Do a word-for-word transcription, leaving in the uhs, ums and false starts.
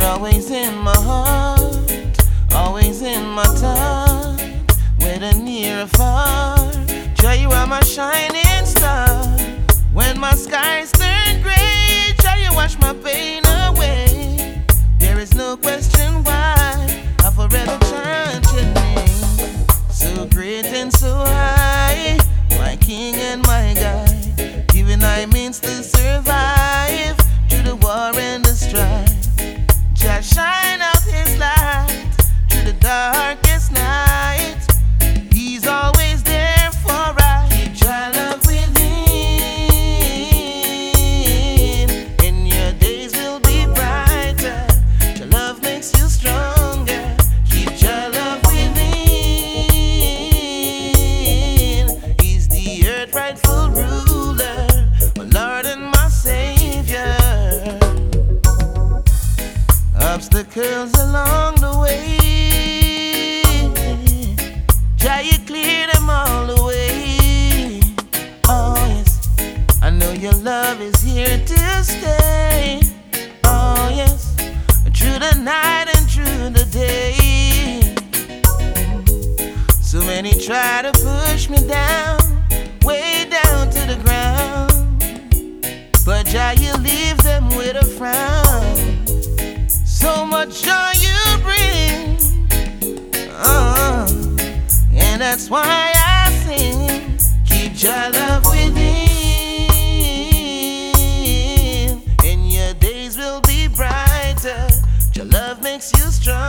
always in my heart, always in my time, whether near or far. Jah, you are my shining star. When my skies turn gray, Jah, you wash my pain away. There is no question why I forever chant your name. So great and so high, my King and my guide, giving I means to survive through the war and the strife. Jah shine out His light through the darkest night. He's always there for us. Keep Jah love within, and your days will be brighter. Jah love makes you stronger. Keep Jah love within. He's the earth rightful ruler, my Lord and my Savior. Obstacles along the way, Jah, you clear them all away. Oh yes, I know your love is here to stay. Oh yes, through the night and through the day. So many try to push me down, way down to the ground, but Jah, you leave them with a frown. So much joy you bring, uh, and that's why I sing. Keep Jah love within, and your days will be brighter. Jah love makes you strong.